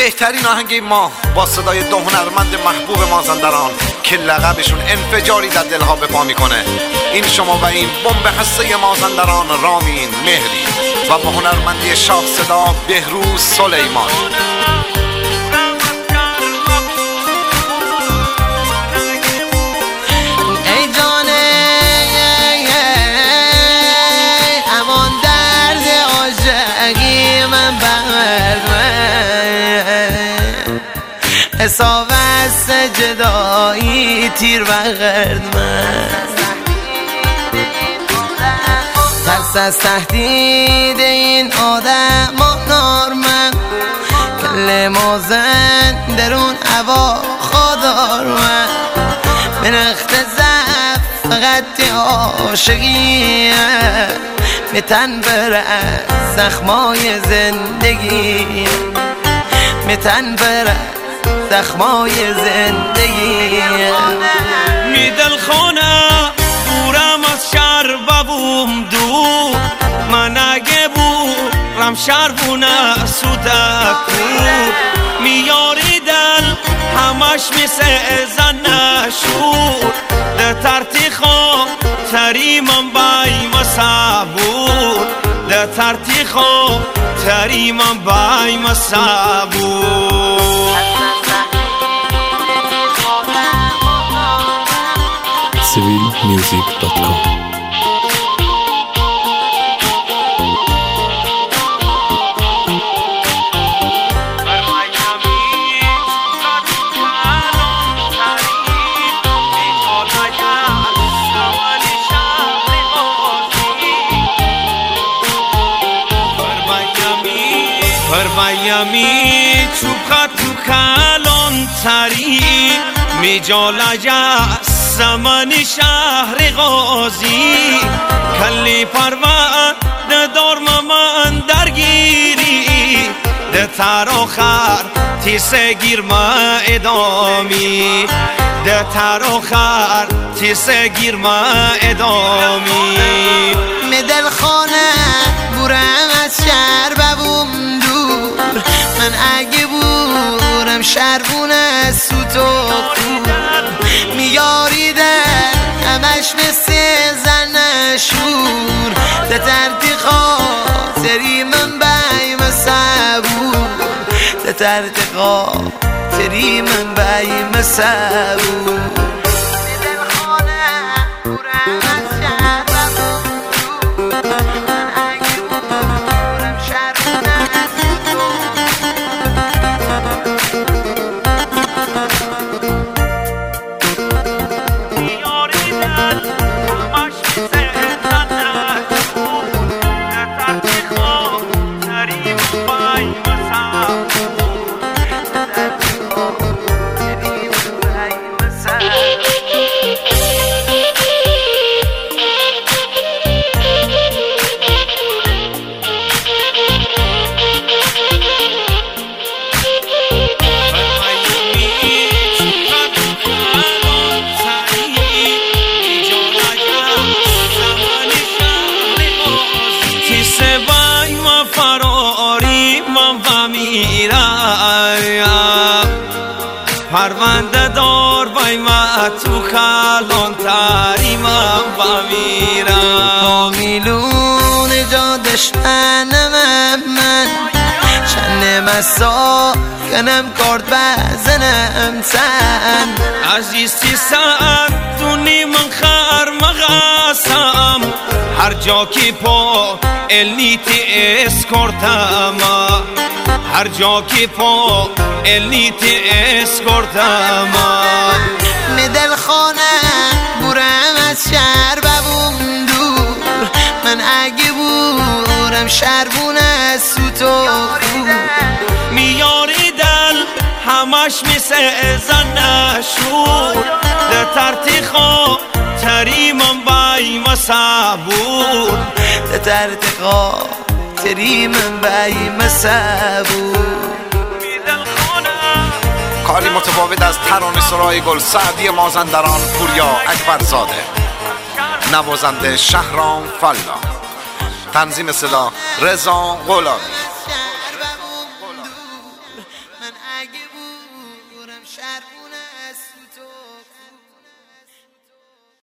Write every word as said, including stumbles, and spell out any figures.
بهترین آهنگ ما با صدای دو هنرمند محبوب مازندران که لقبشون انفجاری در دلها به پا میکنه. این شما و این بمب هسته مازندران رامین مهری و با هنرمندی شاه صدا بهروز سلیمان. ای جانه امان درد عاشقی من برد من حساب است جدایی تیر بغرد من ترس از تهدید این آدم آنار من کل مازن درون هوا خودار من به نخت زف فقط عاشقی به تن بره زخمای زندگی به تن بره زخمای زندگی می دل خانه دورم از شهر ببوم دور من اگه بورم شهر بونه سودکو میاری دل همش میسه زن نشور ده ترتی خواه تری من بای مسابور ده ترتی خواه تری من بای مسابور سیویل میوزیک دات کام. فرمایمی چوبخط تو کلان تری می جالج زمان شهر غازی کلی پرود ندار من درگیری ده تر آخر تیسه گیر ما ادامی ده تر آخر تیسه گیر ما ادامی می دل خانه بورم از شهر ببوم دور من اگه بورم شهربون از سوت و کور میاری در همش مثل زن نشور ده تردی خاطری من بیم صبور ده تردی خاطری من بیم صبور پرونده دار بای ما تو کلان تری من بمیرم میلون جا دشمنم من چنه مسا کنم کارد بزنم سن عزیزی ساعت دونی من خر مغاسم هر جا کی پا النیتی اسکورتم هر جا کی پا النیتی اسکورتم می دل خانه بورم از شهر ببوم دور من اگه بورم شهربون از سوت و کور میاری دل همش میسه زن نشور ده ترتی خواه تری من بای مسابور ده ترتی خواه تری من بای مسابور کاری متفاوت از ترانه سرای گل سعدی مازندران پوریا اکبرزاده، نوازنده شهرام فلا، تنظیم صدا رضا غلامی. اگه بورم شربونه از تو